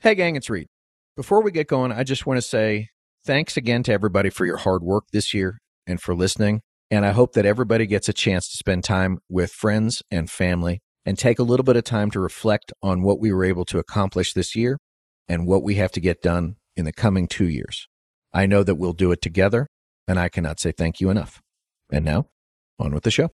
Hey gang, it's Reed. Before we get going, I just want to say thanks again to everybody for your hard work this year and for listening. And I hope that everybody gets a chance to spend time with friends and family and take a little bit of time to reflect on what we were able to accomplish this year and what we have to get done in the coming 2 years. I know that we'll do it together, and I cannot say thank you enough. And now, on with the show.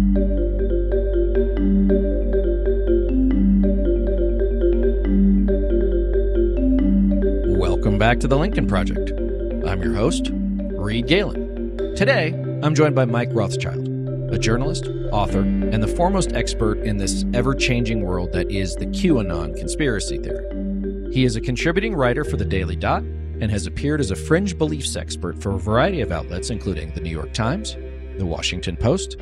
Welcome back to the Lincoln Project. I'm your host, Reed Galen. Today, I'm joined by Mike Rothschild, a journalist, author, and the foremost expert in this ever-changing world that is the QAnon conspiracy theory. He is a contributing writer for the Daily Dot and has appeared as a fringe beliefs expert for a variety of outlets, including the New York Times, the Washington Post,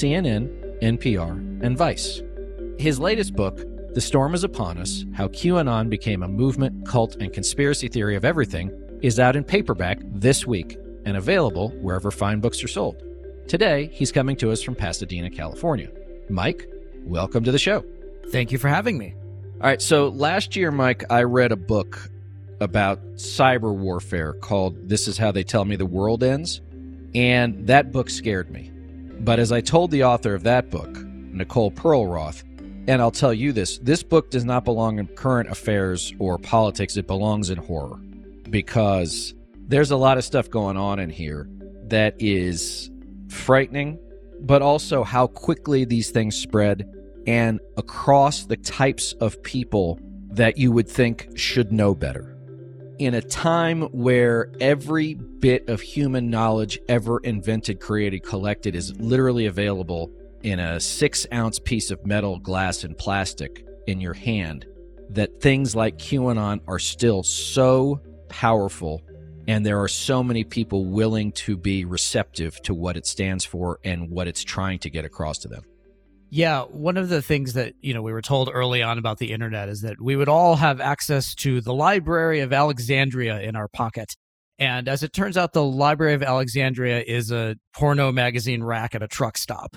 CNN, NPR, and Vice. His latest book, The Storm is Upon Us, How QAnon Became a Movement, Cult, and Conspiracy Theory of Everything, is out in paperback this week and available wherever fine books are sold. Today, he's coming to us from Pasadena, California. Mike, welcome to the show. Thank you for having me. All right, so last year, Mike, I read a book about cyber warfare called This Is How They Tell Me the World Ends, and that book scared me. But as I told the author of that book, Nicole Perlroth, and I'll tell you this book does not belong in current affairs or politics. It belongs in horror, because there's a lot of stuff going on in here that is frightening, but also how quickly these things spread and across the types of people that you would think should know better. In a time where every bit of human knowledge ever invented, created, collected is literally available in a 6-ounce piece of metal, glass, and plastic in your hand, that things like QAnon are still so powerful, and there are so many people willing to be receptive to what it stands for and what it's trying to get across to them. Yeah, one of the things that, we were told early on about the internet is that we would all have access to the Library of Alexandria in our pocket. And as it turns out, the Library of Alexandria is a porno magazine rack at a truck stop.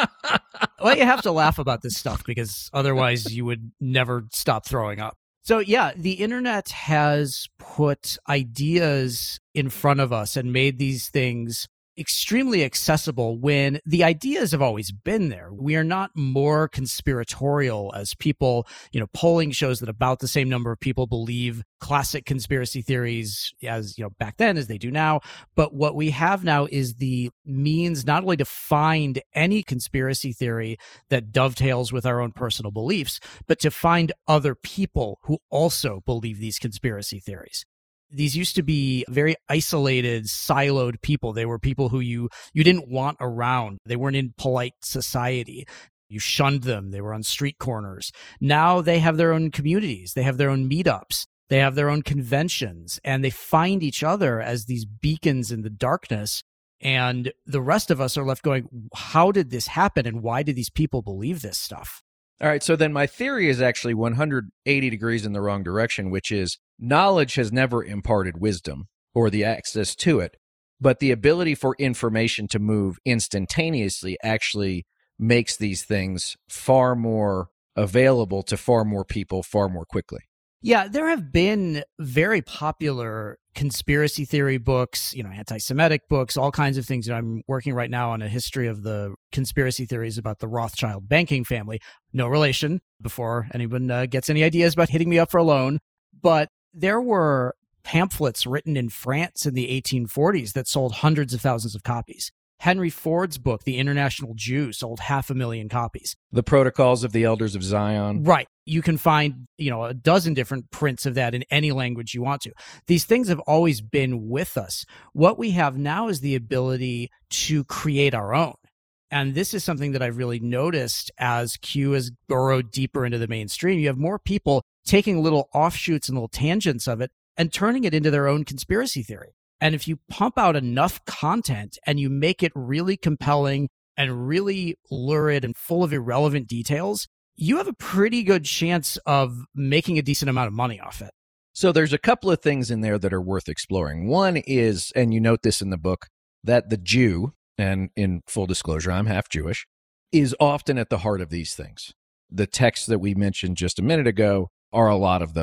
Well, you have to laugh about this stuff because otherwise you would never stop throwing up. So yeah, the internet has put ideas in front of us and made these things extremely accessible when the ideas have always been there. We are not more conspiratorial as people. Polling shows that about the same number of people believe classic conspiracy theories as, back then as they do now. But what we have now is the means not only to find any conspiracy theory that dovetails with our own personal beliefs, but to find other people who also believe these conspiracy theories. These used to be very isolated, siloed people. They were people who you didn't want around. They weren't in polite society. You shunned them. They were on street corners. Now they have their own communities. They have their own meetups. They have their own conventions, and they find each other as these beacons in the darkness. And the rest of us are left going, how did this happen? And why did these people believe this stuff? All right, so then my theory is actually 180 degrees in the wrong direction, which is knowledge has never imparted wisdom or the access to it, but the ability for information to move instantaneously actually makes these things far more available to far more people far more quickly. Yeah, there have been very popular conspiracy theory books, anti-Semitic books, all kinds of things. I'm working right now on a history of the conspiracy theories about the Rothschild banking family. No relation, before anyone gets any ideas about hitting me up for a loan. But there were pamphlets written in France in the 1840s that sold hundreds of thousands of copies. Henry Ford's book, The International Jew, sold 500,000 copies. The Protocols of the Elders of Zion. Right. You can find, a dozen different prints of that in any language you want to. These things have always been with us. What we have now is the ability to create our own. And this is something that I've really noticed as Q has burrowed deeper into the mainstream. You have more people taking little offshoots and little tangents of it and turning it into their own conspiracy theory. And if you pump out enough content and you make it really compelling and really lurid and full of irrelevant details, you have a pretty good chance of making a decent amount of money off it. So there's a couple of things in there that are worth exploring. One is, and you note this in the book, that the Jew, and in full disclosure, I'm half Jewish, is often at the heart of these things. The texts that we mentioned just a minute ago are a lot of them,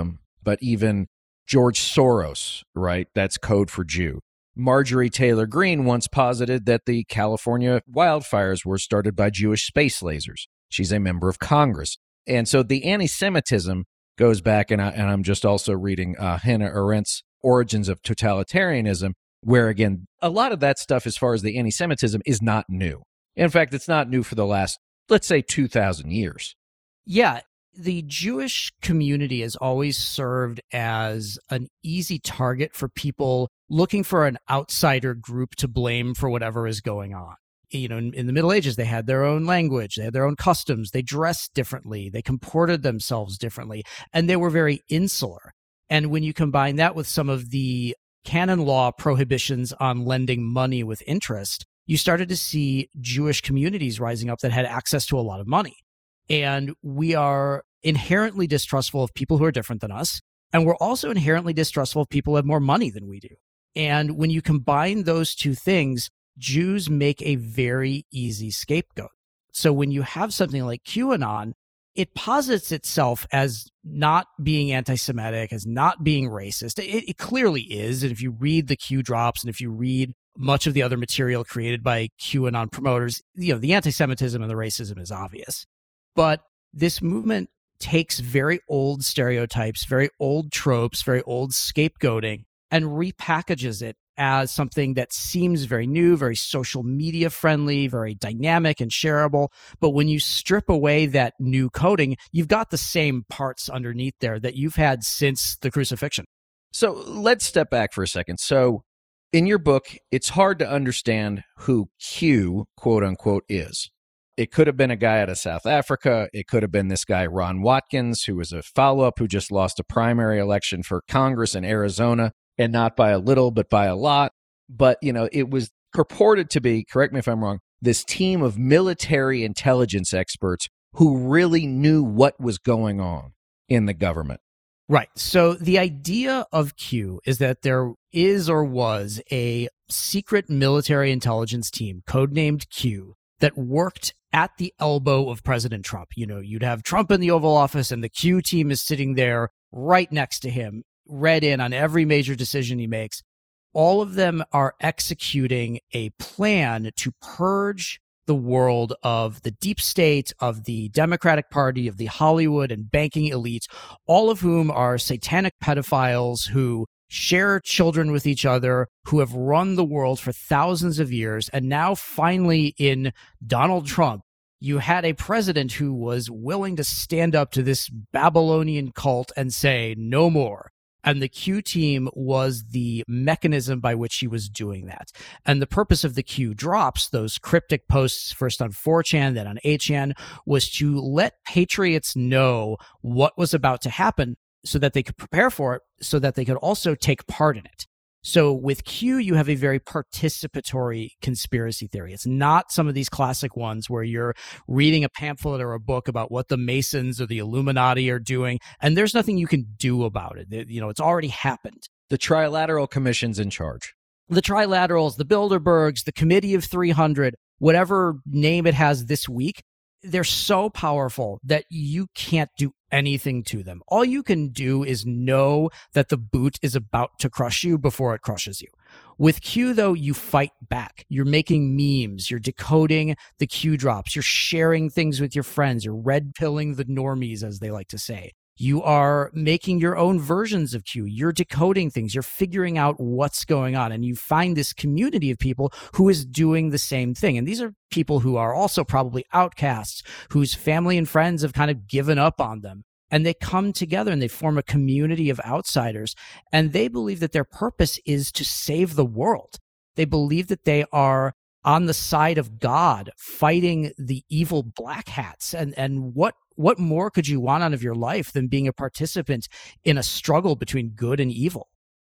but even George Soros, right? That's code for Jew. Marjorie Taylor Greene once posited that the California wildfires were started by Jewish space lasers. She's a member of Congress. And so the anti-Semitism goes back, and I'm just also reading Hannah Arendt's Origins of Totalitarianism, where, again, a lot of that stuff as far as the anti-Semitism is not new. In fact, it's not new for the last, let's say, 2,000 years. Yeah, the Jewish community has always served as an easy target for people looking for an outsider group to blame for whatever is going on. You know, in the Middle Ages, they had their own language, they had their own customs, they dressed differently, they comported themselves differently, and they were very insular. And when you combine that with some of the canon law prohibitions on lending money with interest, you started to see Jewish communities rising up that had access to a lot of money. And we are inherently distrustful of people who are different than us. And we're also inherently distrustful of people who have more money than we do. And when you combine those two things, Jews make a very easy scapegoat. So when you have something like QAnon, it posits itself as not being anti-Semitic, as not being racist. It clearly is. And if you read the Q drops and if you read much of the other material created by QAnon promoters, you know, the anti-Semitism and the racism is obvious. But this movement takes very old stereotypes, very old tropes, very old scapegoating, and repackages it as something that seems very new, very social media friendly, very dynamic and shareable. But when you strip away that new coding, you've got the same parts underneath there that you've had since the crucifixion. So let's step back for a second. So in your book, it's hard to understand who Q, quote unquote, is. It could have been a guy out of South Africa. It could have been this guy, Ron Watkins, who was a follow-up who just lost a primary election for Congress in Arizona. And not by a little, but by a lot. But, you know, it was purported to be, correct me if I'm wrong, this team of military intelligence experts who really knew what was going on in the government. Right. So the idea of Q is that there is or was a secret military intelligence team, codenamed Q, that worked at the elbow of President Trump. You know, you'd have Trump in the Oval Office and the Q team is sitting there right next to him, read in on every major decision he makes. All of them are executing a plan to purge the world of the deep state, of the Democratic Party, of the Hollywood and banking elites, all of whom are satanic pedophiles who share children with each other, who have run the world for thousands of years. And now finally in Donald Trump, you had a president who was willing to stand up to this Babylonian cult and say, no more. And the Q team was the mechanism by which he was doing that. And the purpose of the Q drops, those cryptic posts first on 4chan, then on 8chan, was to let patriots know what was about to happen so that they could prepare for it, so that they could also take part in it. So with Q, you have a very participatory conspiracy theory. It's not some of these classic ones where you're reading a pamphlet or a book about what the Masons or the Illuminati are doing, and there's nothing you can do about it. You know, it's already happened. The Trilateral Commission's in charge. The Trilaterals, the Bilderbergs, the Committee of 300, whatever name it has this week, they're so powerful that you can't do anything to them. All you can do is know that the boot is about to crush you before it crushes you. With Q, though, you fight back. You're making memes. You're decoding the Q drops. You're sharing things with your friends. You're red pilling the normies, as they like to say. You are making your own versions of Q. You're decoding things. You're figuring out what's going on. And you find this community of people who is doing the same thing. And these are people who are also probably outcasts, whose family and friends have kind of given up on them. And they come together and they form a community of outsiders. And they believe that their purpose is to save the world. They believe that they are on the side of God, fighting the evil black hats. And what more could you want out of your life than being a participant in a struggle between good and evil?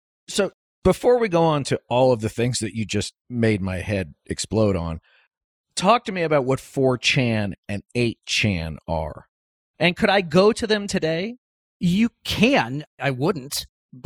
So before we go on to all of the things that you just made my head explode on, talk to me about what 4chan and 8chan are. And could I go to them today? You can. I wouldn't. But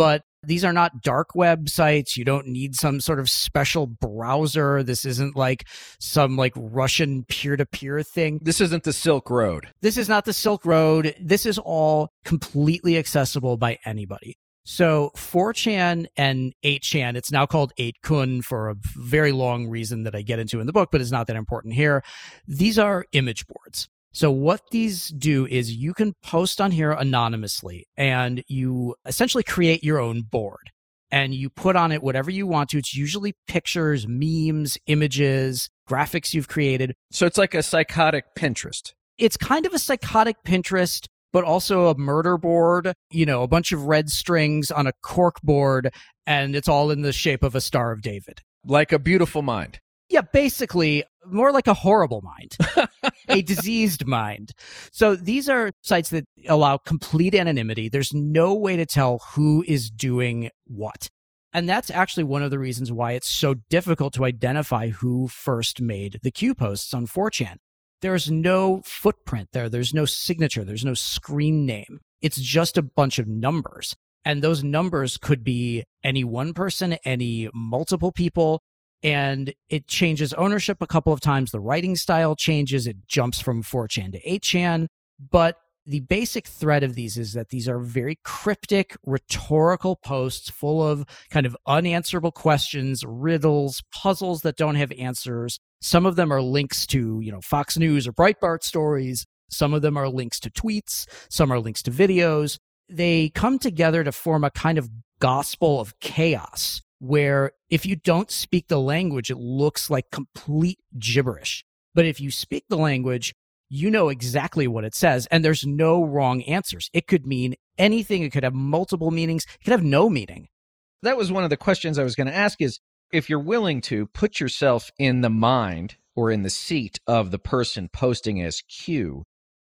These are not dark web sites. You don't need some sort of special browser. This isn't like some like Russian peer-to-peer thing. This isn't the Silk Road. This is not the Silk Road. This is all completely accessible by anybody. So 4chan and 8chan, it's now called 8kun for a very long reason that I get into in the book, but it's not that important here. These are image boards. So what these do is you can post on here anonymously and you essentially create your own board and you put on it whatever you want to. It's usually pictures, memes, images, graphics you've created. So it's like a psychotic Pinterest. It's kind of a psychotic Pinterest, but also a murder board, you know, a bunch of red strings on a cork board, and it's all in the shape of a Star of David. Like a beautiful mind. Yeah, basically, more like a horrible mind, a diseased mind. So these are sites that allow complete anonymity. There's no way to tell who is doing what. And that's actually one of the reasons why it's so difficult to identify who first made the Q posts on 4chan. There's no footprint there. There's no signature. There's no screen name. It's just a bunch of numbers. And those numbers could be any one person, any multiple people. And it changes ownership a couple of times. The writing style changes. It jumps from 4chan to 8chan. But the basic thread of these is that these are very cryptic, rhetorical posts full of kind of unanswerable questions, riddles, puzzles that don't have answers. Some of them are links to, you know, Fox News or Breitbart stories. Some of them are links to tweets. Some are links to videos. They come together to form a kind of gospel of chaos, where if you don't speak the language, it looks like complete gibberish. But if you speak the language, you know exactly what it says, and there's no wrong answers. It could mean anything. It could have multiple meanings. It could have no meaning. That was one of the questions I was going to ask is, if you're willing to put yourself in the mind or in the seat of the person posting as Q,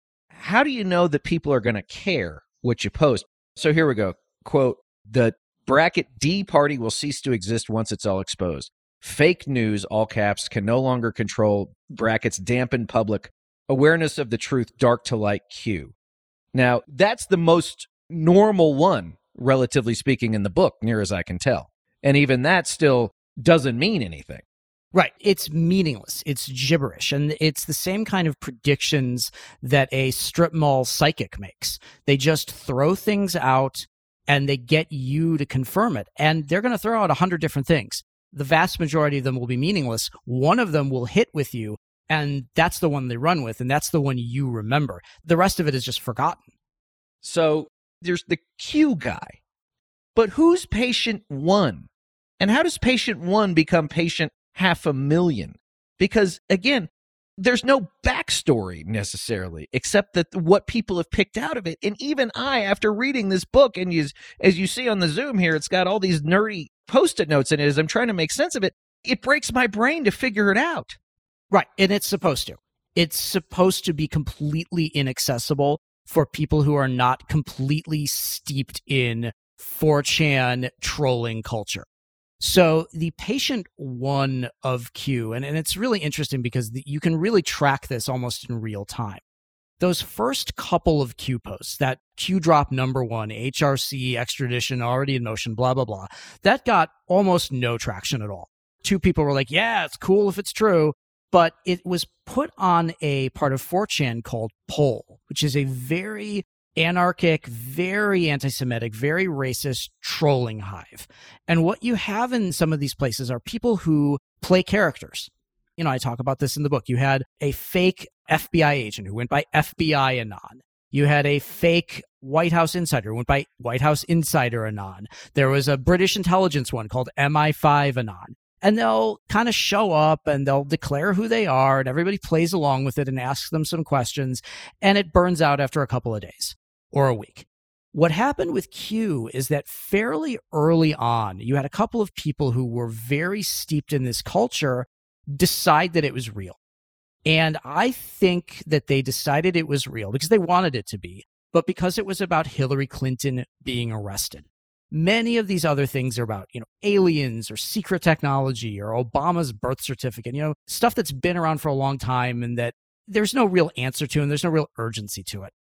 how do you know that people are going to care what you post? So here we go. Quote, the bracket D party will cease to exist once it's all exposed. Fake news, all caps, can no longer control brackets dampen public awareness of the truth, dark to light Q. Now, that's the most normal one, relatively speaking, in the book, near as I can tell. And even that still doesn't mean anything. Right. It's meaningless. It's gibberish. And it's the same kind of predictions that a strip mall psychic makes. They just throw things out and they get you to confirm it. And they're going to throw out 100 different things. The vast majority of them will be meaningless. One of them will hit with you, and that's the one they run with, and that's the one you remember. The rest of it is just forgotten. So there's the Q guy. But who's patient one? And how does patient one become patient 500,000? Because, again, there's no backstory necessarily, except that what people have picked out of it. And even I, after reading this book, and as you see on the Zoom here, it's got all these nerdy Post-it notes in it as I'm trying to make sense of it. It breaks my brain to figure it out. Right. And it's supposed to. It's supposed to be completely inaccessible for people who are not completely steeped in 4chan trolling culture. So the patient one of Q, and it's really interesting because you can really track this almost in real time. Those first couple of Q posts, that Q drop number one, HRC, extradition already in motion, blah, blah, blah, that got almost no traction at all. Two people were like, yeah, it's cool if it's true. But it was put on a part of 4chan called Poll, which is a very anarchic, very anti-Semitic, very racist trolling hive. And what you have in some of these places are people who play characters. You know, I talk about this in the book. You had a fake FBI agent who went by FBI Anon. You had a fake White House insider who went by White House Insider Anon. There was a British intelligence one called MI5 Anon. And they'll kind of show up and they'll declare who they are, and everybody plays along with it and asks them some questions, and it burns out after a couple of days or a week. What happened with Q is that fairly early on, you had a couple of people who were very steeped in this culture decide that it was real. And I think that they decided it was real because they wanted it to be, but because it was about Hillary Clinton being arrested. Many of these other things are about, aliens or secret technology or Obama's birth certificate, stuff that's been around for a long time and that there's no real answer to and there's no real urgency to it.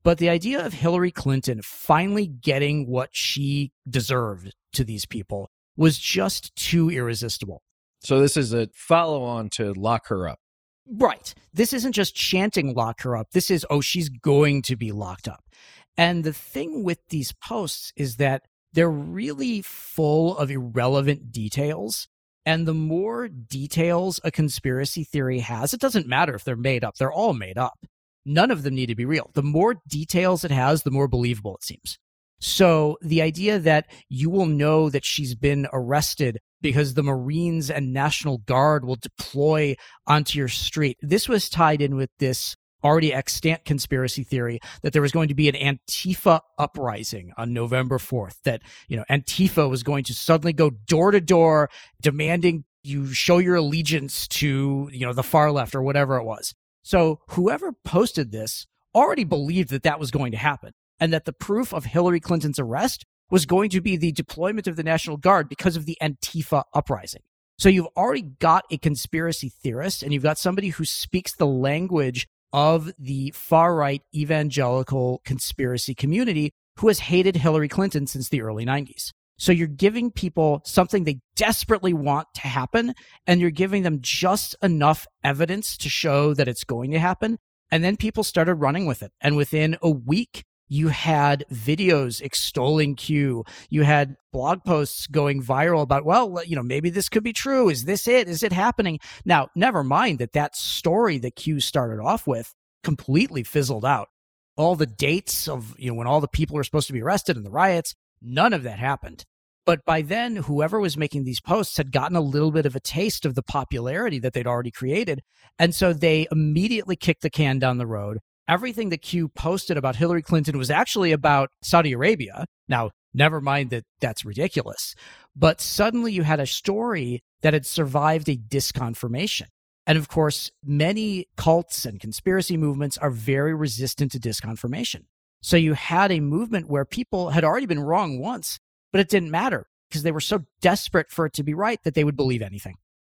But the idea of Hillary Clinton finally getting what she deserved to these people was just too irresistible. So this is a follow-on to Lock Her Up. Right. This isn't just chanting lock her up. This is, oh, she's going to be locked up. And the thing with these posts is that they're really full of irrelevant details. And the more details a conspiracy theory has, it doesn't matter if they're made up. They're all made up. None of them need to be real. The more details it has, the more believable it seems. So the idea that you will know that she's been arrested because the Marines and National Guard will deploy onto your street. This was tied in with this already extant conspiracy theory that there was going to be an Antifa uprising on November 4th, that, Antifa was going to suddenly go door to door demanding you show your allegiance to, the far left or whatever it was. So whoever posted this already believed that that was going to happen, and that the proof of Hillary Clinton's arrest was going to be the deployment of the National Guard because of the Antifa uprising. So you've already got a conspiracy theorist, and you've got somebody who speaks the language of the far-right evangelical conspiracy community who has hated Hillary Clinton since the early 90s. So you're giving people something they desperately want to happen, and you're giving them just enough evidence to show that it's going to happen. And then people started running with it. And within a week, you had videos extolling Q. You had blog posts going viral about, well, maybe this could be true. Is this it? Is it happening? Now, never mind that story that Q started off with completely fizzled out. All the dates of, when all the people were supposed to be arrested and the riots, none of that happened. But by then, whoever was making these posts had gotten a little bit of a taste of the popularity that they'd already created. And so they immediately kicked the can down the road. Everything that Q posted about Hillary Clinton was actually about Saudi Arabia. Now, never mind that that's ridiculous. But suddenly you had a story that had survived a disconfirmation. And of course, many cults and conspiracy movements are very resistant to disconfirmation. So you had a movement where people had already been wrong once, but it didn't matter because they were so desperate for it to be right that they would believe anything.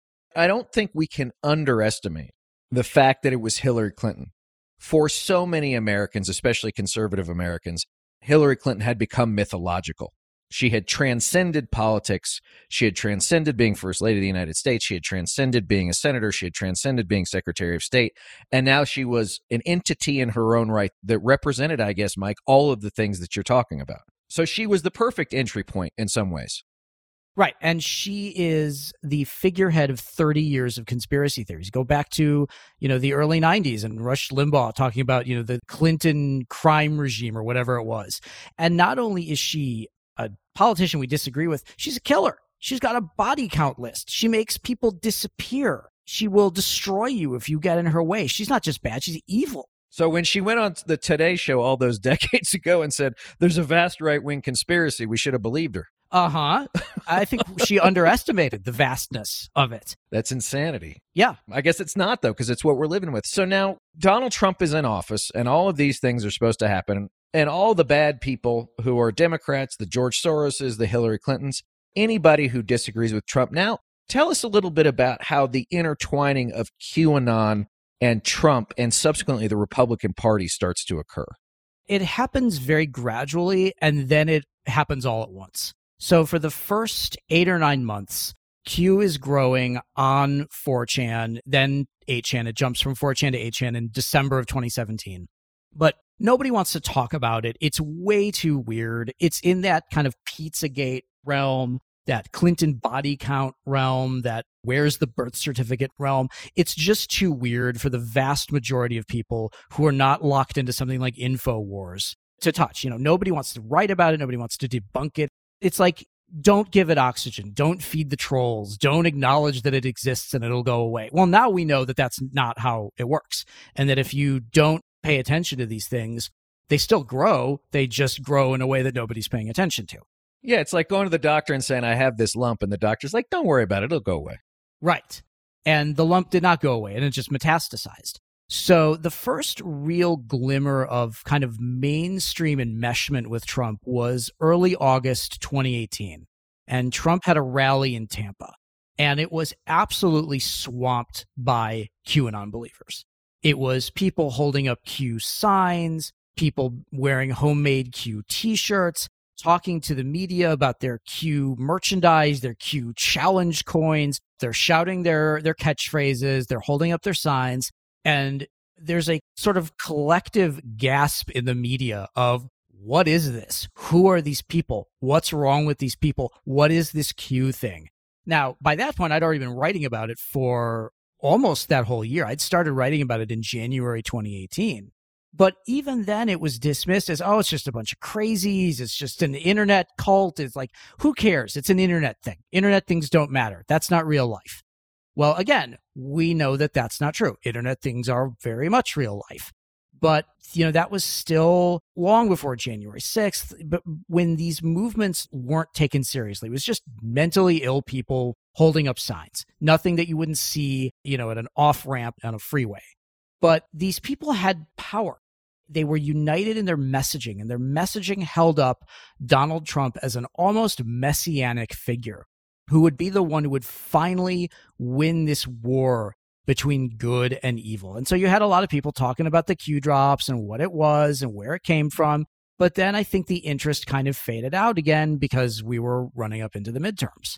I don't think we can underestimate the fact that it was Hillary Clinton. For so many Americans, especially conservative Americans, Hillary Clinton had become mythological. She had transcended politics. She had transcended being First Lady of the United States. She had transcended being a senator. She had transcended being Secretary of State. And now she was an entity in her own right that represented, I guess, Mike, all of the things that you're talking about. So she was the perfect entry point in some ways. Right. And she is the figurehead of 30 years of conspiracy theories. Go back to, the early 90s and Rush Limbaugh talking about, the Clinton crime regime or whatever it was. And not only is she a politician we disagree with, she's a killer. She's got a body count list. She makes people disappear. She will destroy you if you get in her way. She's not just bad, she's evil. So when she went on the Today Show all those decades ago and said, there's a vast right-wing conspiracy, we should have believed her. Uh-huh. I think she underestimated the vastness of it. That's insanity. Yeah. I guess it's not, though, because it's what we're living with. So now Donald Trump is in office, and all of these things are supposed to happen. And all the bad people who are Democrats, the George Soroses, the Hillary Clintons, anybody who disagrees with Trump. Now, tell us a little bit about how the intertwining of QAnon and Trump and subsequently the Republican Party starts to occur. It happens very gradually, and then it happens all at once. So for the first 8 or 9 months, Q is growing on 4chan, then 8chan. It jumps from 4chan to 8chan in December of 2017. But nobody wants to talk about it. It's way too weird. It's in that kind of Pizzagate realm, that Clinton body count realm, that where's the birth certificate realm. It's just too weird for the vast majority of people who are not locked into something like InfoWars to touch. Nobody wants to write about it. Nobody wants to debunk it. It's like, don't give it oxygen. Don't feed the trolls. Don't acknowledge that it exists and it'll go away. Well, now we know that that's not how it works. And that if you don't pay attention to these things, they still grow. They just grow in a way that nobody's paying attention to. Yeah, it's like going to the doctor and saying, I have this lump. And the doctor's like, don't worry about it. It'll go away. Right. And the lump did not go away, and it just metastasized. So the first real glimmer of kind of mainstream enmeshment with Trump was early August 2018. And Trump had a rally in Tampa, and it was absolutely swamped by QAnon believers. It was people holding up Q signs, people wearing homemade Q t-shirts, talking to the media about their Q merchandise, their Q challenge coins. They're shouting their catchphrases. They're holding up their signs. And there's a sort of collective gasp in the media of, what is this? Who are these people? What's wrong with these people? What is this Q thing? Now, by that point, I'd already been writing about it for almost that whole year. I'd started writing about it in January 2018. But even then, it was dismissed as, oh, it's just a bunch of crazies. It's just an internet cult. It's like, who cares? It's an internet thing. Internet things don't matter. That's not real life. Well, again, we know that that's not true. Internet things are very much real life. But, that was still long before January 6th. But when these movements weren't taken seriously, it was just mentally ill people holding up signs. Nothing that you wouldn't see, at an off-ramp on a freeway. But these people had power. They were united in their messaging, and their messaging held up Donald Trump as an almost messianic figure who would be the one who would finally win this war between good and evil. And so you had a lot of people talking about the Q drops and what it was and where it came from. But then I think the interest kind of faded out again because we were running up into the midterms.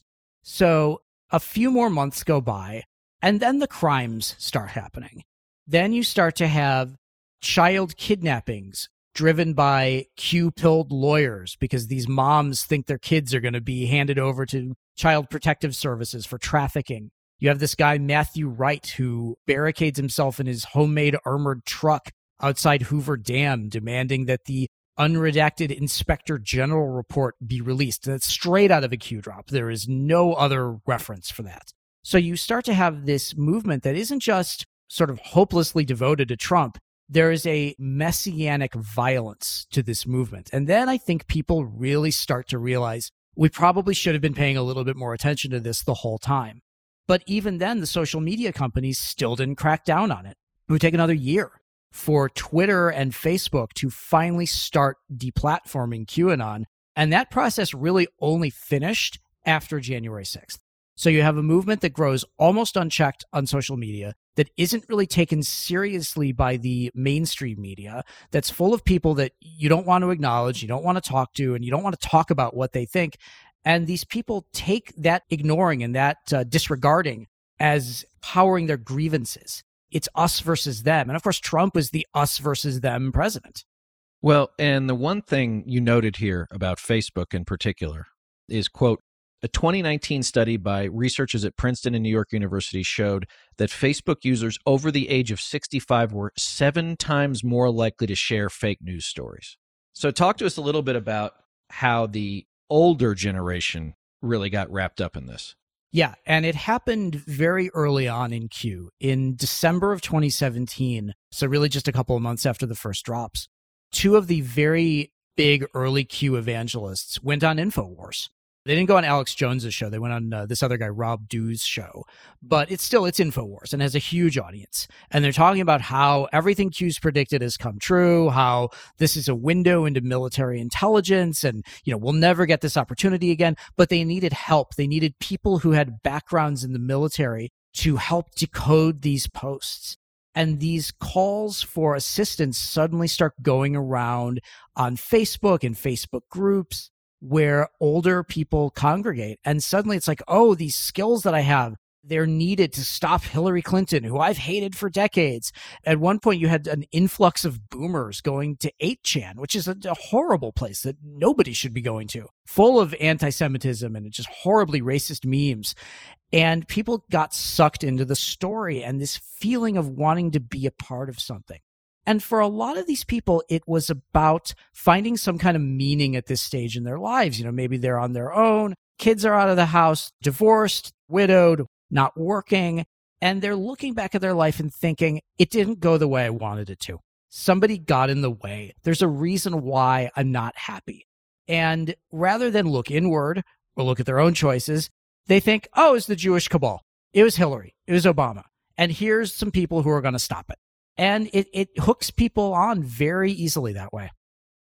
So a few more months go by, and then the crimes start happening. Then you start to have child kidnappings driven by Q-pilled lawyers because these moms think their kids are going to be handed over to Child Protective Services for trafficking. You have this guy, Matthew Wright, who barricades himself in his homemade armored truck outside Hoover Dam, demanding that the unredacted Inspector General report be released. That's straight out of a Q drop. There is no other reference for that. So you start to have this movement that isn't just sort of hopelessly devoted to Trump. There is a messianic violence to this movement. And then I think people really start to realize we probably should have been paying a little bit more attention to this the whole time. But even then, the social media companies still didn't crack down on it. It would take another year for Twitter and Facebook to finally start deplatforming QAnon. And that process really only finished after January 6th. So you have a movement that grows almost unchecked on social media, that isn't really taken seriously by the mainstream media, that's full of people that you don't want to acknowledge, you don't want to talk to, and you don't want to talk about what they think. And these people take that ignoring and that disregarding as powering their grievances. It's us versus them. And of course, Trump is the us versus them president. Well, and the one thing you noted here about Facebook in particular is, quote, a 2019 study by researchers at Princeton and New York University showed that Facebook users over the age of 65 were 7 times more likely to share fake news stories. So talk to us a little bit about how the older generation really got wrapped up in this. Yeah, and it happened very early on in Q. In December of 2017, so really just a couple of months after the first drops, 2 of the very big early Q evangelists went on InfoWars. They didn't go on Alex Jones's show. They went on this other guy, Rob Dew's show. But it's InfoWars and has a huge audience. And they're talking about how everything Q's predicted has come true, how this is a window into military intelligence, and, we'll never get this opportunity again. But they needed help. They needed people who had backgrounds in the military to help decode these posts. And these calls for assistance suddenly start going around on Facebook and Facebook groups where older people congregate. And suddenly it's like, oh, these skills that I have, they're needed to stop Hillary Clinton, who I've hated for decades. At one point, you had an influx of boomers going to 8chan, which is a horrible place that nobody should be going to, full of anti-Semitism and just horribly racist memes. And people got sucked into the story and this feeling of wanting to be a part of something. And for a lot of these people, it was about finding some kind of meaning at this stage in their lives. Maybe they're on their own, kids are out of the house, divorced, widowed, not working, and they're looking back at their life and thinking, it didn't go the way I wanted it to. Somebody got in the way. There's a reason why I'm not happy. And rather than look inward or look at their own choices, they think, oh, it's the Jewish cabal. It was Hillary. It was Obama. And here's some people who are going to stop it. And it hooks people on very easily that way.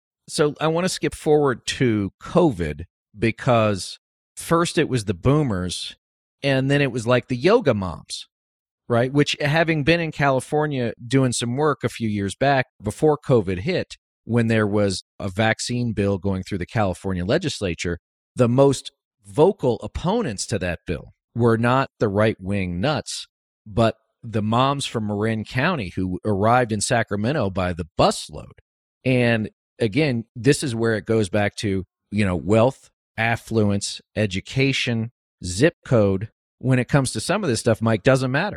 So I want to skip forward to COVID because first it was the boomers and then it was like the yoga moms, right? Which, having been in California doing some work a few years back before COVID hit, when there was a vaccine bill going through the California legislature, the most vocal opponents to that bill were not the right-wing nuts, but the moms from Marin County who arrived in Sacramento by the busload. And again, this is where it goes back to, wealth, affluence, education, zip code. When it comes to some of this stuff, Mike, doesn't matter.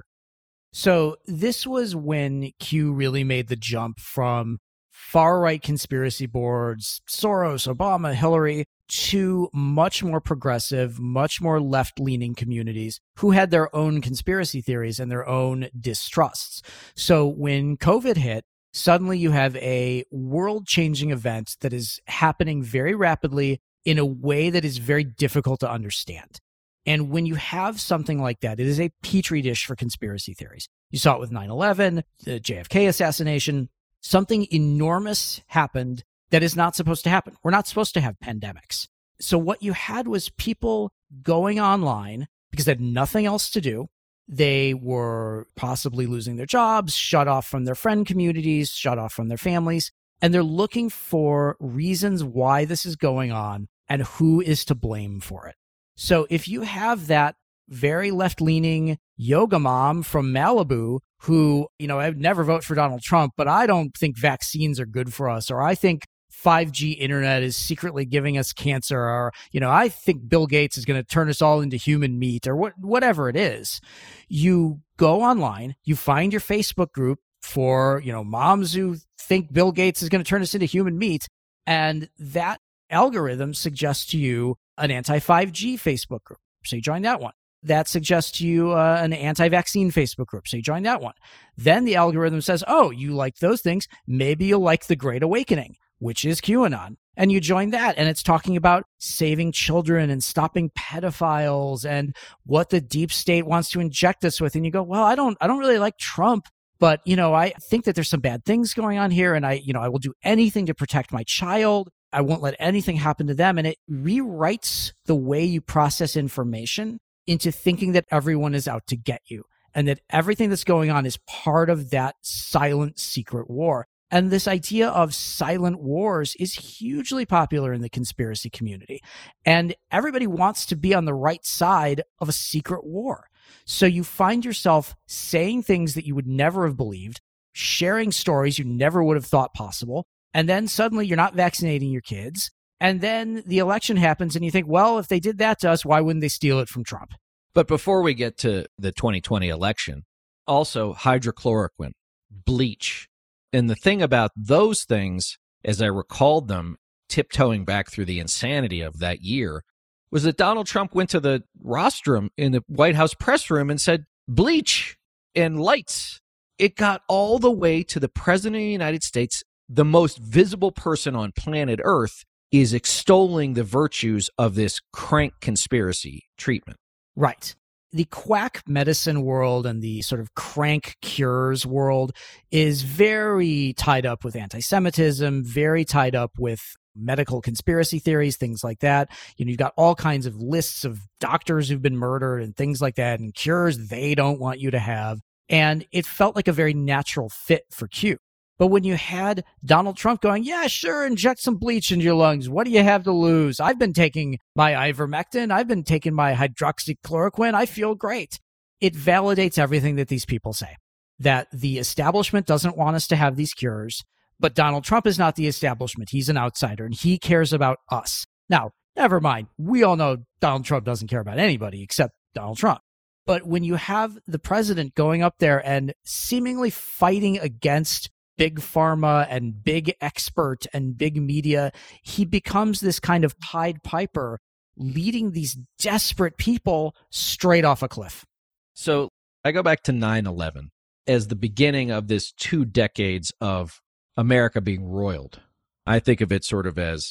So this was when Q really made the jump from far-right conspiracy boards, Soros, Obama, Hillary, to much more progressive, much more left-leaning communities who had their own conspiracy theories and their own distrusts. So when COVID hit, suddenly you have a world-changing event that is happening very rapidly in a way that is very difficult to understand. And when you have something like that, it is a petri dish for conspiracy theories. You saw it with 9/11, the JFK assassination. Something enormous happened that is not supposed to happen. We're not supposed to have pandemics. So what you had was people going online because they had nothing else to do. They were possibly losing their jobs, shut off from their friend communities, shut off from their families, and they're looking for reasons why this is going on and who is to blame for it. So if you have that very left-leaning yoga mom from Malibu who, I would never vote for Donald Trump, but I don't think vaccines are good for us, or I think 5G internet is secretly giving us cancer, or, I think Bill Gates is going to turn us all into human meat, or whatever it is. You go online, you find your Facebook group for, moms who think Bill Gates is going to turn us into human meat, and that algorithm suggests to you an anti-5G Facebook group. So you join that one. That suggests to you an anti-vaccine Facebook group. So you join that one. Then the algorithm says, oh, you like those things. Maybe you'll like the Great Awakening, which is QAnon. And you join that. And it's talking about saving children and stopping pedophiles and what the deep state wants to inject us with. And you go, well, I don't really like Trump, but, I think that there's some bad things going on here. And I will do anything to protect my child. I won't let anything happen to them. And it rewrites the way you process information into thinking that everyone is out to get you and that everything that's going on is part of that silent secret war. And this idea of silent wars is hugely popular in the conspiracy community. And everybody wants to be on the right side of a secret war. So you find yourself saying things that you would never have believed, sharing stories you never would have thought possible. And then suddenly you're not vaccinating your kids. And then the election happens and you think, well, if they did that to us, why wouldn't they steal it from Trump? But before we get to the 2020 election, also hydrochloroquine, bleach. And the thing about those things, as I recalled them, tiptoeing back through the insanity of that year, was that Donald Trump went to the rostrum in the White House press room and said, bleach and lights. It got all the way to the president of the United States. The most visible person on planet Earth is extolling the virtues of this crank conspiracy treatment. Right. The quack medicine world and the sort of crank cures world is very tied up with anti-Semitism, very tied up with medical conspiracy theories, things like that. You've got all kinds of lists of doctors who've been murdered and things like that, and cures they don't want you to have. And it felt like a very natural fit for Q. But when you had Donald Trump going, yeah, sure, inject some bleach into your lungs. What do you have to lose? I've been taking my ivermectin. I've been taking my hydroxychloroquine. I feel great. It validates everything that these people say, that the establishment doesn't want us to have these cures, but Donald Trump is not the establishment. He's an outsider, and he cares about us. Now, never mind. We all know Donald Trump doesn't care about anybody except Donald Trump. But when you have the president going up there and seemingly fighting against big pharma and big expert and big media, he becomes this kind of Pied Piper leading these desperate people straight off a cliff. So I go back to 9/11 as the beginning of this 2 decades of America being roiled. I think of it sort of as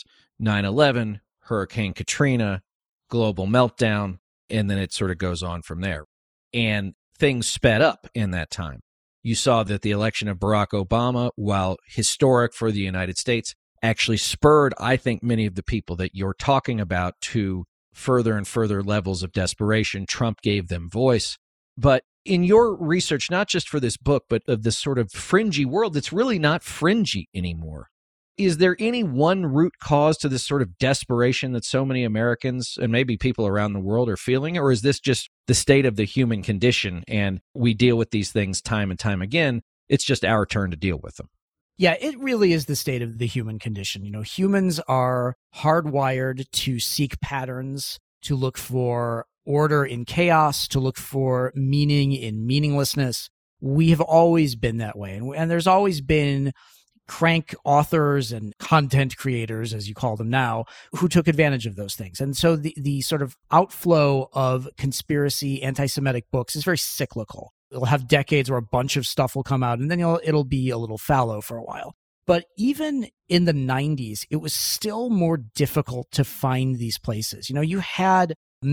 9/11, Hurricane Katrina, global meltdown, and then it sort of goes on from there. And things sped up in that time. You saw that the election of Barack Obama, while historic for the United States, actually spurred, I think, many of the people that you're talking about to further and further levels of desperation. Trump gave them voice. But in your research, not just for this book, but of this sort of fringy world that's really not fringy anymore, Is there any one root cause to this sort of desperation that so many Americans and maybe people around the world are feeling? Or is this just the state of the human condition and we deal with these things time and time again? It's just our turn to deal with them. Yeah, it really is the state of the human condition. Humans are hardwired to seek patterns, to look for order in chaos, to look for meaning in meaninglessness. We have always been that way. And there's always been crank authors and content creators, as you call them now, who took advantage of those things. And so the sort of outflow of conspiracy, anti-Semitic books is very cyclical. It'll have decades where a bunch of stuff will come out, and then it'll be a little fallow for a while. But even in the 90s, it was still more difficult to find these places. You had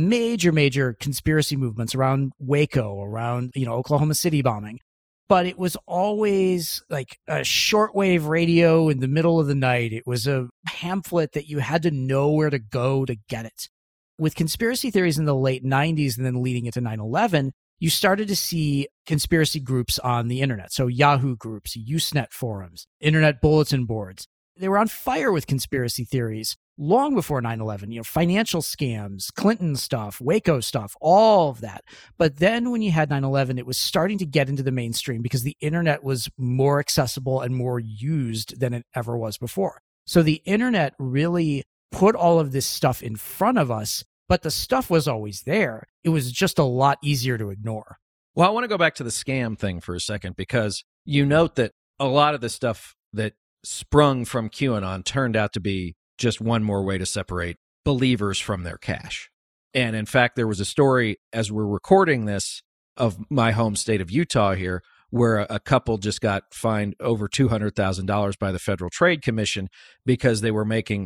major conspiracy movements around Waco, around, Oklahoma City bombing. But it was always like a shortwave radio in the middle of the night. It was a pamphlet that you had to know where to go to get it. With conspiracy theories in the late 90s and then leading into 9/11, you started to see conspiracy groups on the internet. So Yahoo groups, Usenet forums, internet bulletin boards. They were on fire with conspiracy theories long before 9/11, financial scams, Clinton stuff, Waco stuff, all of that. But then when you had 9/11, it was starting to get into the mainstream because the internet was more accessible and more used than it ever was before. So the internet really put all of this stuff in front of us, but the stuff was always there. It was just a lot easier to ignore. Well, I want to go back to the scam thing for a second, because you note that a lot of the stuff that sprung from QAnon turned out to be just one more way to separate believers from their cash. And in fact, there was a story as we're recording this of my home state of Utah here, where a couple just got fined over $200,000 by the Federal Trade Commission because they were making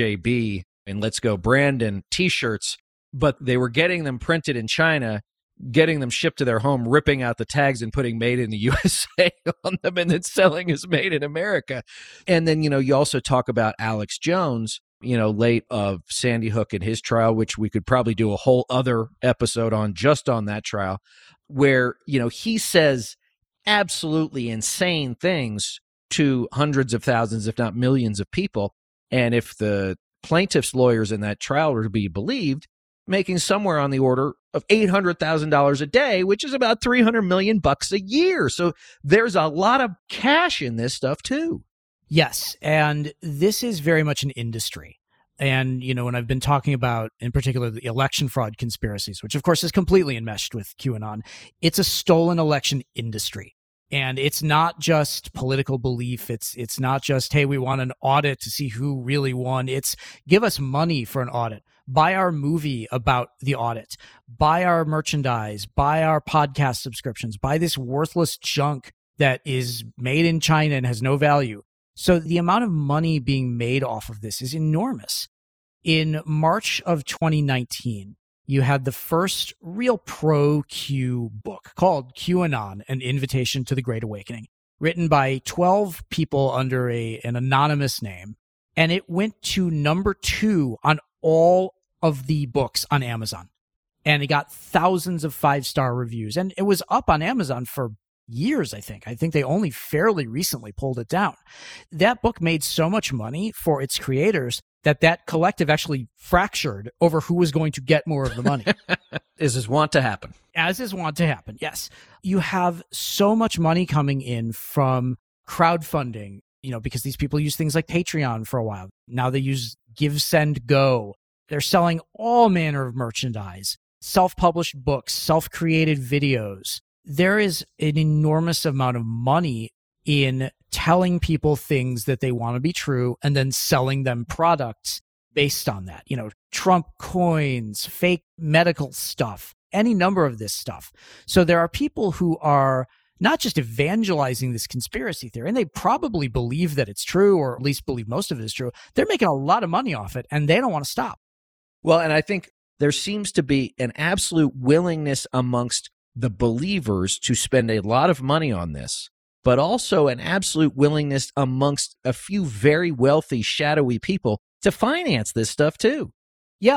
FJB and Let's Go Brandon t-shirts, but they were getting them printed in China, getting them shipped to their home, ripping out the tags and putting made in the USA on them, and then selling as made in America. And then, you also talk about Alex Jones, late of Sandy Hook and his trial, which we could probably do a whole other episode on just on that trial, where, he says absolutely insane things to hundreds of thousands, if not millions of people. And if the plaintiff's lawyers in that trial were to be believed, making somewhere on the order of $800,000 a day, which is about $300 million a year. So there's a lot of cash in this stuff too. Yes. And this is very much an industry. And, when I've been talking about, in particular, the election fraud conspiracies, which of course is completely enmeshed with QAnon, it's a stolen election industry. And it's not just political belief. It's not just, hey, we want an audit to see who really won. It's give us money for an audit. Buy our movie about the audit. Buy our merchandise. Buy our podcast subscriptions. Buy this worthless junk that is made in China and has no value. So the amount of money being made off of this is enormous. In March of 2019, you had the first real pro-Q book called QAnon, An Invitation to the Great Awakening, written by 12 people under an anonymous name. And it went to number 2 on all of the books on Amazon. And it got thousands of 5-star reviews. And it was up on Amazon for years, I think. I think they only fairly recently pulled it down. That book made so much money for its creators that collective actually fractured over who was going to get more of the money. As is wont to happen. As is wont to happen, yes. You have so much money coming in from crowdfunding, because these people use things like Patreon for a while. Now they use Give, Send, Go. They're selling all manner of merchandise, self-published books, self-created videos. There is an enormous amount of money in telling people things that they want to be true and then selling them products based on that. Trump coins, fake medical stuff, any number of this stuff. So there are people who are not just evangelizing this conspiracy theory, and they probably believe that it's true, or at least believe most of it is true. They're making a lot of money off it, and they don't want to stop. Well, and I think there seems to be an absolute willingness amongst the believers to spend a lot of money on this, but also an absolute willingness amongst a few very wealthy, shadowy people to finance this stuff too. Yeah.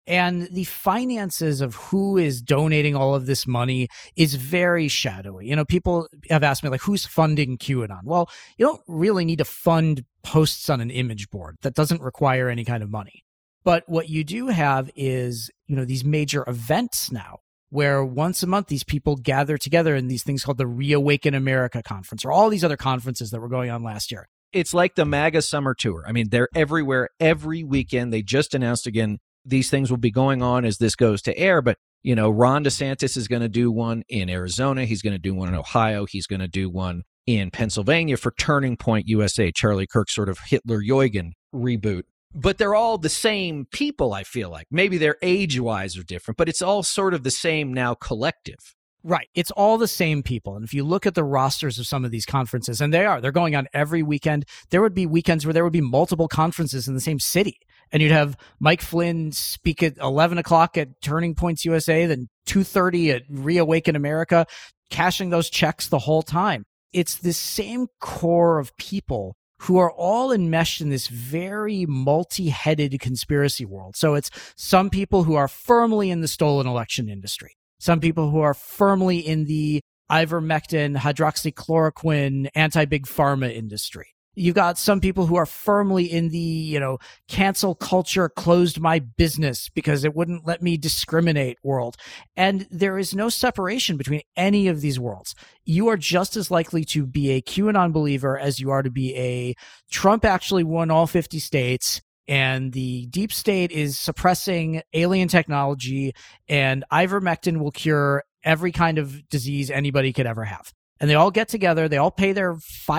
And the finances of who is donating all of this money is very shadowy. People have asked me, like, who's funding QAnon? Well, you don't really need to fund posts on an image board. That doesn't require any kind of money. But what you do have is, these major events now, where once a month these people gather together in these things called the Reawaken America Conference, or all these other conferences that were going on last year. It's like the MAGA summer tour. I mean, they're everywhere every weekend. They just announced again, these things will be going on as this goes to air. But, Ron DeSantis is going to do one in Arizona. He's going to do one in Ohio. He's going to do one in Pennsylvania for Turning Point USA, Charlie Kirk's sort of Hitler-Jürgen reboot. But they're all the same people, I feel like. Maybe their age-wise are different, but it's all sort of the same now collective. Right. It's all the same people. And if you look at the rosters of some of these conferences, and they're going on every weekend, there would be weekends where there would be multiple conferences in the same city. And you'd have Mike Flynn speak at 11 o'clock at Turning Points USA, then 2:30 at Reawaken America, cashing those checks the whole time. It's the same core of people who are all enmeshed in this very multi-headed conspiracy world. So it's some people who are firmly in the stolen election industry, some people who are firmly in the ivermectin, hydroxychloroquine, anti-big pharma industry. You've got some people who are firmly in the, cancel culture, closed my business because it wouldn't let me discriminate world. And there is no separation between any of these worlds. You are just as likely to be a QAnon believer as you are to be a Trump actually won all 50 states and the deep state is suppressing alien technology and ivermectin will cure every kind of disease anybody could ever have. And they all get together, they all pay their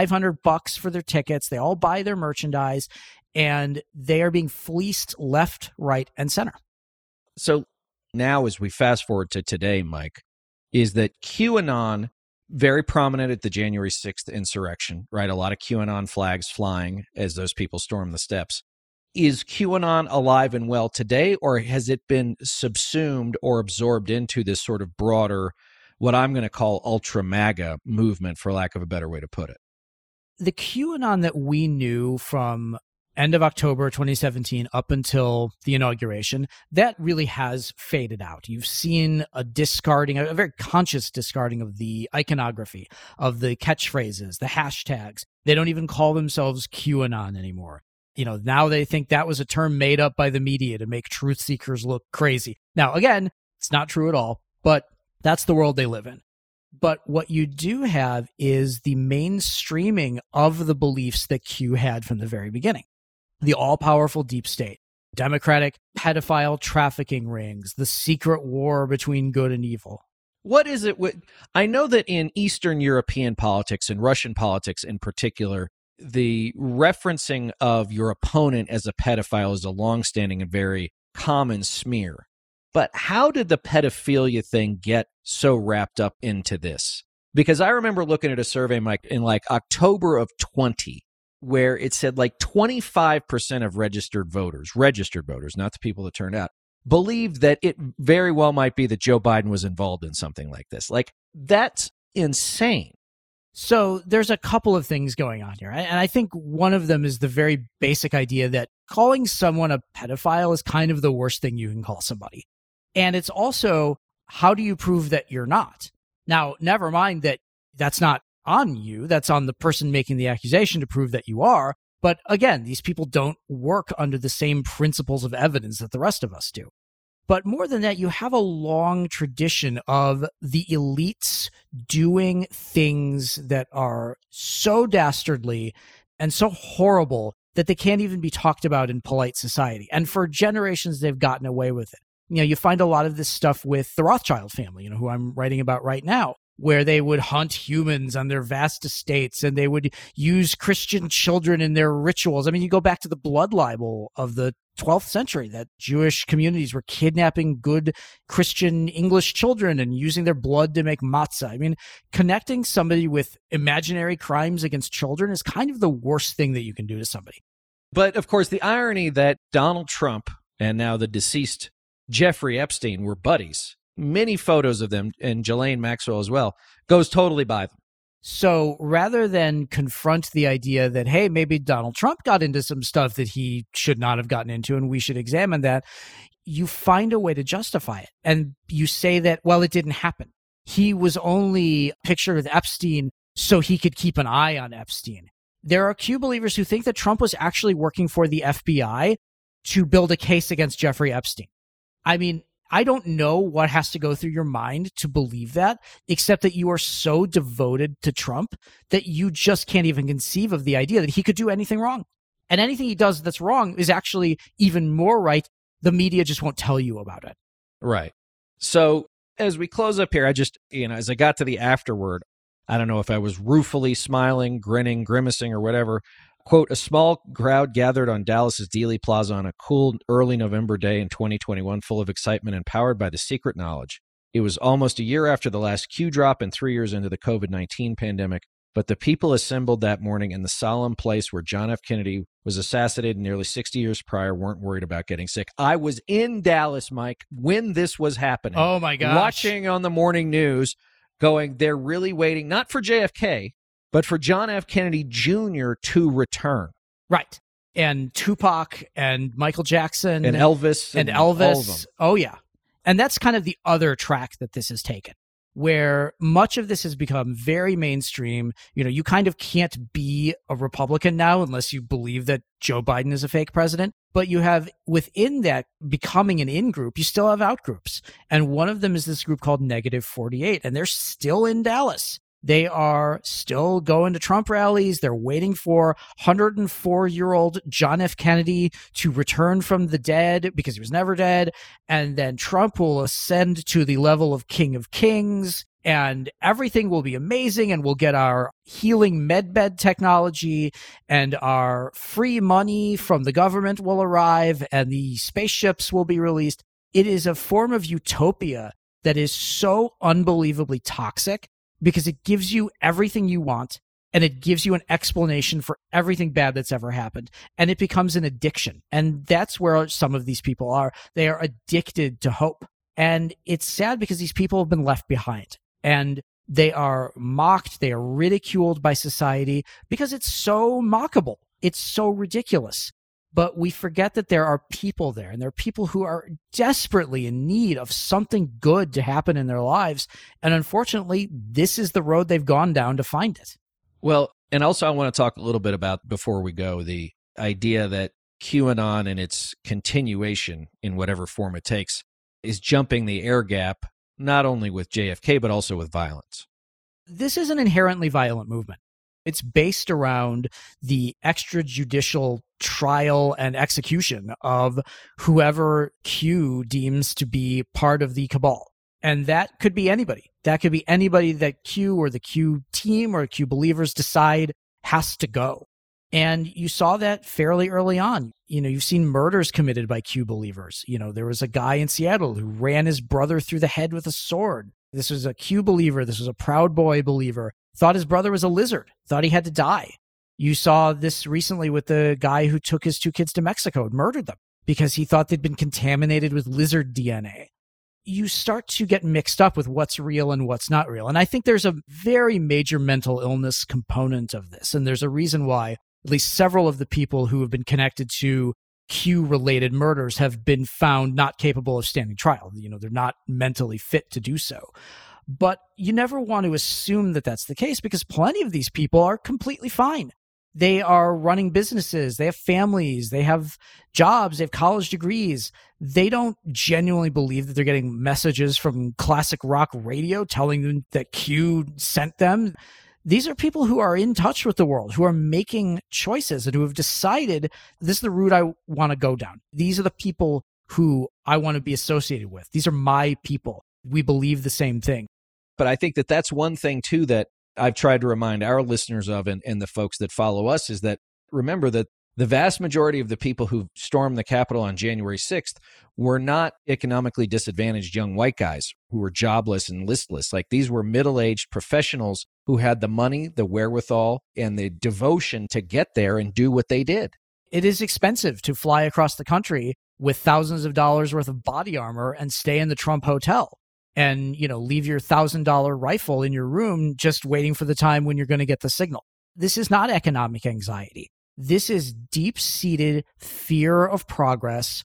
$500 for their tickets, they all buy their merchandise, and they are being fleeced left, right, and center. So now as we fast forward to today, Mike, is that QAnon, very prominent at the January 6th insurrection, right? A lot of QAnon flags flying as those people storm the steps. Is QAnon alive and well today, or has it been subsumed or absorbed into this sort of broader, what I'm going to call ultra MAGA movement, for lack of a better way to put it? The QAnon that we knew from end of October 2017 up until the inauguration, that really has faded out. You've seen a discarding, a very conscious discarding of the iconography, of the catchphrases, the hashtags. They don't even call themselves QAnon anymore. Now they think that was a term made up by the media to make truth seekers look crazy. Now, again, it's not true at all, but that's the world they live in. But what you do have is the mainstreaming of the beliefs that Q had from the very beginning. The all-powerful deep state, democratic pedophile trafficking rings, the secret war between good and evil. What is it? I know that in Eastern European politics and Russian politics in particular, the referencing of your opponent as a pedophile is a longstanding and very common smear. But how did the pedophilia thing get so wrapped up into this? Because I remember looking at a survey, Mike, in October of 20, where it said 25% of registered voters, not the people that turned out, believed that it very well might be that Joe Biden was involved in something like this. That's insane. So there's a couple of things going on here. And I think one of them is the very basic idea that calling someone a pedophile is kind of the worst thing you can call somebody. And it's also, how do you prove that you're not? Now, never mind that that's not on you. That's on the person making the accusation to prove that you are. But again, these people don't work under the same principles of evidence that the rest of us do. But more than that, you have a long tradition of the elites doing things that are so dastardly and so horrible that they can't even be talked about in polite society. And for generations, they've gotten away with it. You find a lot of this stuff with the Rothschild family, who I'm writing about right now, where they would hunt humans on their vast estates and they would use Christian children in their rituals. I mean, you go back to the blood libel of the 12th century, that Jewish communities were kidnapping good Christian English children and using their blood to make matzah. I mean, connecting somebody with imaginary crimes against children is kind of the worst thing that you can do to somebody. But of course, the irony that Donald Trump and now the deceased Jeffrey Epstein were buddies, many photos of them, and Ghislaine Maxwell as well, goes totally by them. So rather than confront the idea that, hey, maybe Donald Trump got into some stuff that he should not have gotten into and we should examine that, you find a way to justify it. And you say that, well, it didn't happen. He was only pictured with Epstein so he could keep an eye on Epstein. There are Q believers who think that Trump was actually working for the FBI to build a case against Jeffrey Epstein. I mean, I don't know what has to go through your mind to believe that, except that you are so devoted to Trump that you just can't even conceive of the idea that he could do anything wrong. And anything he does that's wrong is actually even more right. The media just won't tell you about it. Right. So as we close up here, as I got to the afterword, I don't know if I was ruefully smiling, grinning, grimacing, or whatever. Quote, a small crowd gathered on Dallas's Dealey Plaza on a cool early November day in 2021, full of excitement and powered by the secret knowledge. It was almost a year after the last Q drop and 3 years into the COVID-19 pandemic, but the people assembled that morning in the solemn place where John F. Kennedy was assassinated nearly 60 years prior weren't worried about getting sick. I was in Dallas, Mike, when this was happening. Oh, my gosh. Watching on the morning news, going, they're really waiting, not for JFK, but for John F. Kennedy Jr. to return. Right. And Tupac and Michael Jackson. And Elvis. And Elvis. All of them. Oh, yeah. And that's kind of the other track that this has taken, where much of this has become very mainstream. You know, you kind of can't be a Republican now unless you believe that Joe Biden is a fake president. But you have within that becoming an in-group, you still have out-groups. And one of them is this group called Negative 48, and they're still in Dallas. They are still going to Trump rallies. They're waiting for 104-year-old John F. Kennedy to return from the dead because he was never dead. And then Trump will ascend to the level of King of Kings and everything will be amazing. And we'll get our healing medbed technology and our free money from the government will arrive and the spaceships will be released. It is a form of utopia that is so unbelievably toxic, because it gives you everything you want and it gives you an explanation for everything bad that's ever happened. And it becomes an addiction. And that's where some of these people are. They are addicted to hope. And it's sad because these people have been left behind and they are mocked. They are ridiculed by society because it's so mockable. It's so ridiculous. But we forget that there are people there, and there are people who are desperately in need of something good to happen in their lives. And unfortunately, this is the road they've gone down to find it. Well, and also I want to talk a little bit about, before we go, the idea that QAnon and its continuation in whatever form it takes is jumping the air gap, not only with JFK, but also with violence. This is an inherently violent movement. It's based around the extrajudicial trial and execution of whoever Q deems to be part of the cabal. And that could be anybody. That could be anybody that Q or the Q team or Q believers decide has to go. And you saw that fairly early on. You know, you've seen murders committed by Q believers. You know, there was a guy in Seattle who ran his brother through the head with a sword. This was a Q believer. This was a Proud Boy believer. Thought his brother was a lizard. Thought he had to die. You saw this recently with the guy who took his 2 kids to Mexico and murdered them because he thought they'd been contaminated with lizard DNA. You start to get mixed up with what's real and what's not real. And I think there's a very major mental illness component of this. And there's a reason why at least several of the people who have been connected to Q-related murders have been found not capable of standing trial. You know, they're not mentally fit to do so. But you never want to assume that that's the case because plenty of these people are completely fine. They are running businesses. They have families. They have jobs. They have college degrees. They don't genuinely believe that they're getting messages from classic rock radio telling them that Q sent them. These are people who are in touch with the world, who are making choices and who have decided this is the route I want to go down. These are the people who I want to be associated with. These are my people. We believe the same thing. But I think that that's one thing, too, that I've tried to remind our listeners of and the folks that follow us is that remember that the vast majority of the people who stormed the Capitol on January 6th were not economically disadvantaged young white guys who were jobless and listless. Like these were middle-aged professionals who had the money, the wherewithal, and the devotion to get there and do what they did. It is expensive to fly across the country with thousands of dollars worth of body armor and stay in the Trump Hotel. And, you know, leave your $1,000 rifle in your room just waiting for the time when you're going to get the signal. This is not economic anxiety. This is deep-seated fear of progress,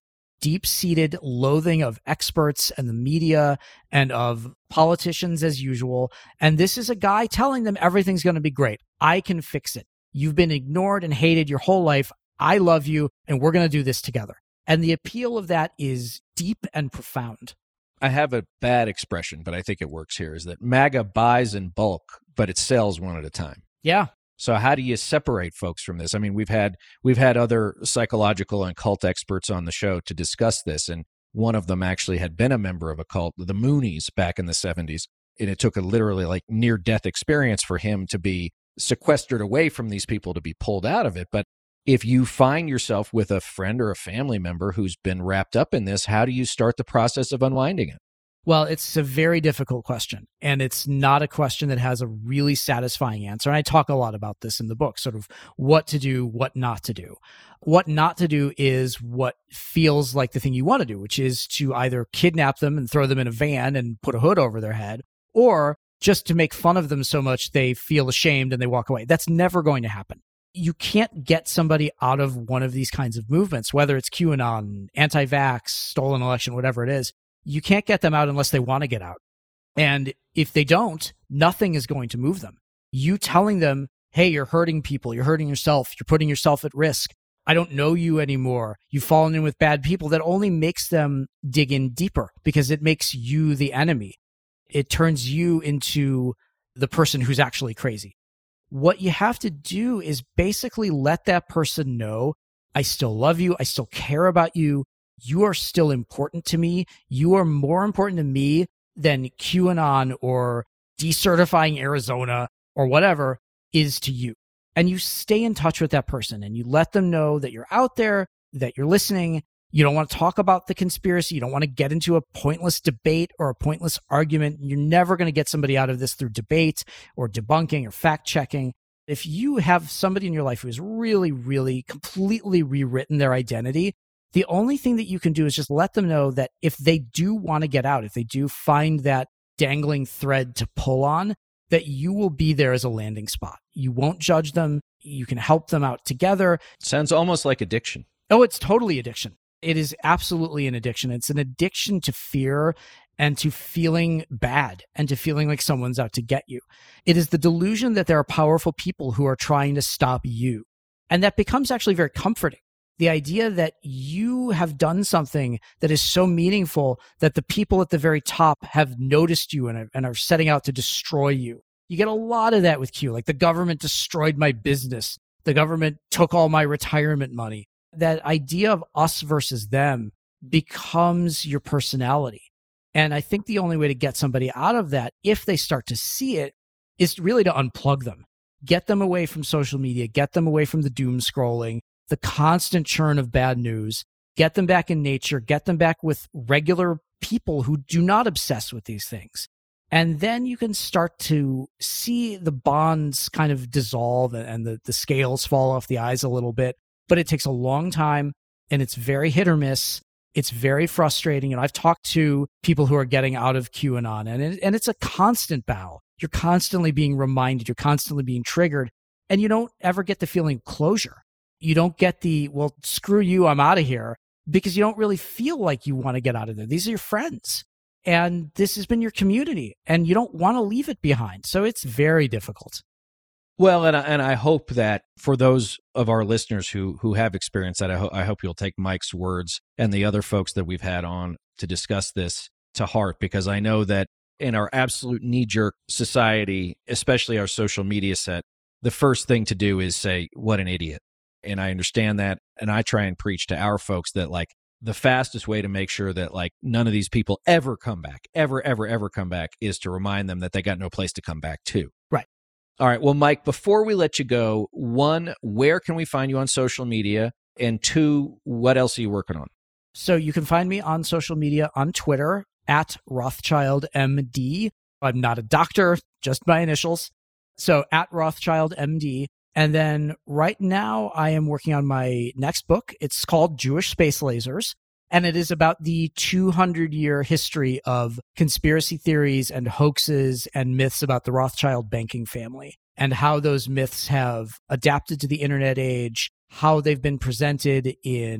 deep-seated loathing of experts and the media and of politicians as usual. And this is a guy telling them everything's going to be great. I can fix it. You've been ignored and hated your whole life. I love you, and we're going to do this together. And the appeal of that is deep and profound. I have a bad expression, but I think it works here, is that MAGA buys in bulk, but it sells one at a time. Yeah. So how do you separate folks from this? I mean, we've had other psychological and cult experts on the show to discuss this, and one of them actually had been a member of a cult, the Moonies, back in the 70s, and it took a literally like near-death experience for him to be sequestered away from these people to be pulled out of it. But if you find yourself with a friend or a family member who's been wrapped up in this, how do you start the process of unwinding it? Well, it's a very difficult question, and it's not a question that has a really satisfying answer. And I talk a lot about this in the book, sort of what to do, what not to do. What not to do is what feels like the thing you want to do, which is to either kidnap them and throw them in a van and put a hood over their head, or just to make fun of them so much they feel ashamed and they walk away. That's never going to happen. You can't get somebody out of one of these kinds of movements, whether it's QAnon, anti-vax, stolen election, whatever it is. You can't get them out unless they want to get out. And if they don't, nothing is going to move them. You telling them, hey, you're hurting people, you're hurting yourself, you're putting yourself at risk. I don't know you anymore. You've fallen in with bad people. That only makes them dig in deeper because it makes you the enemy. It turns you into the person who's actually crazy. What you have to do is basically let that person know, I still love you. I still care about you. You are still important to me. You are more important to me than QAnon or decertifying Arizona or whatever is to you. And you stay in touch with that person and you let them know that you're out there, that you're listening. You don't want to talk about the conspiracy. You don't want to get into a pointless debate or a pointless argument. You're never going to get somebody out of this through debate or debunking or fact checking. If you have somebody in your life who has really, really completely rewritten their identity, the only thing that you can do is just let them know that if they do want to get out, if they do find that dangling thread to pull on, that you will be there as a landing spot. You won't judge them. You can help them out together. Sounds almost like addiction. Oh, it's totally addiction. It is absolutely an addiction. It's an addiction to fear and to feeling bad and to feeling like someone's out to get you. It is the delusion that there are powerful people who are trying to stop you. And that becomes actually very comforting. The idea that you have done something that is so meaningful that the people at the very top have noticed you and are setting out to destroy you. You get a lot of that with Q. Like the government destroyed my business. The government took all my retirement money. That idea of us versus them becomes your personality. And I think the only way to get somebody out of that, if they start to see it, is really to unplug them. Get them away from social media. Get them away from the doom scrolling, the constant churn of bad news. Get them back in nature. Get them back with regular people who do not obsess with these things. And then you can start to see the bonds kind of dissolve and the scales fall off the eyes a little bit. But it takes a long time and it's very hit or miss. It's very frustrating. And I've talked to people who are getting out of QAnon and it's a constant battle. You're constantly being reminded. You're constantly being triggered and you don't ever get the feeling of closure. You don't get the, well, screw you, I'm out of here, because you don't really feel like you want to get out of there. These are your friends and this has been your community and you don't want to leave it behind. So it's very difficult. Well, and I hope that for those of our listeners who have experienced that, I hope you'll take Mike's words and the other folks that we've had on to discuss this to heart, because I know that in our absolute knee-jerk society, especially our social media set, the first thing to do is say, what an idiot. And I understand that. And I try and preach to our folks that like the fastest way to make sure that like none of these people ever come back, ever come back, is to remind them that they got no place to come back to. Right. All right. Well, Mike, before we let you go, one, where can we find you on social media? And two, what else are you working on? So you can find me on social media on Twitter at RothschildMD. I'm not a doctor, just my initials. So at RothschildMD. And then right now I am working on my next book. It's called Jewish Space Lasers. And it is about the 200-year history of conspiracy theories and hoaxes and myths about the Rothschild banking family and how those myths have adapted to the internet age, how they've been presented in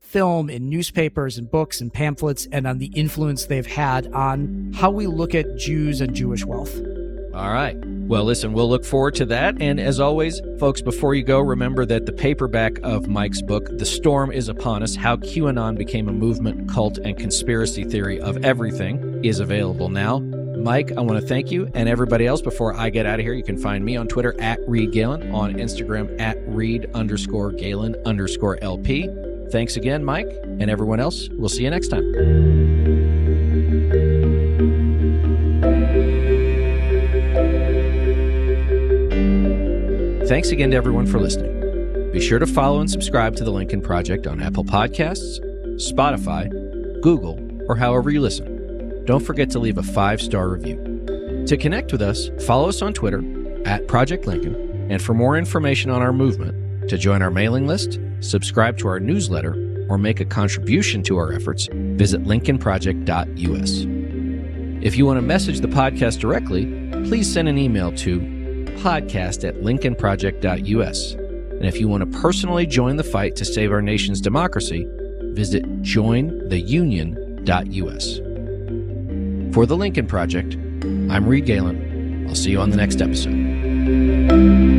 film, in newspapers and books and pamphlets, and on the influence they've had on how we look at Jews and Jewish wealth. All right. Well, listen, we'll look forward to that. And as always, folks, before you go, remember that the paperback of Mike's book, The Storm is Upon Us, How QAnon Became a Movement, Cult, and Conspiracy Theory of Everything, is available now. Mike, I want to thank you, and everybody else. Before I get out of here, you can find me on Twitter at Reed Galen, on Instagram at Reed_Galen_LP. Thanks again, Mike, and everyone else. We'll see you next time. Thanks again to everyone for listening. Be sure to follow and subscribe to The Lincoln Project on Apple Podcasts, Spotify, Google, or however you listen. Don't forget to leave a 5-star review. To connect with us, follow us on Twitter at Project Lincoln, and for more information on our movement, to join our mailing list, subscribe to our newsletter, or make a contribution to our efforts, visit lincolnproject.us. If you want to message the podcast directly, please send an email to podcast@lincolnproject.us. And if you want to personally join the fight to save our nation's democracy, visit jointheunion.us. For The Lincoln Project, I'm Reed Galen. I'll see you on the next episode.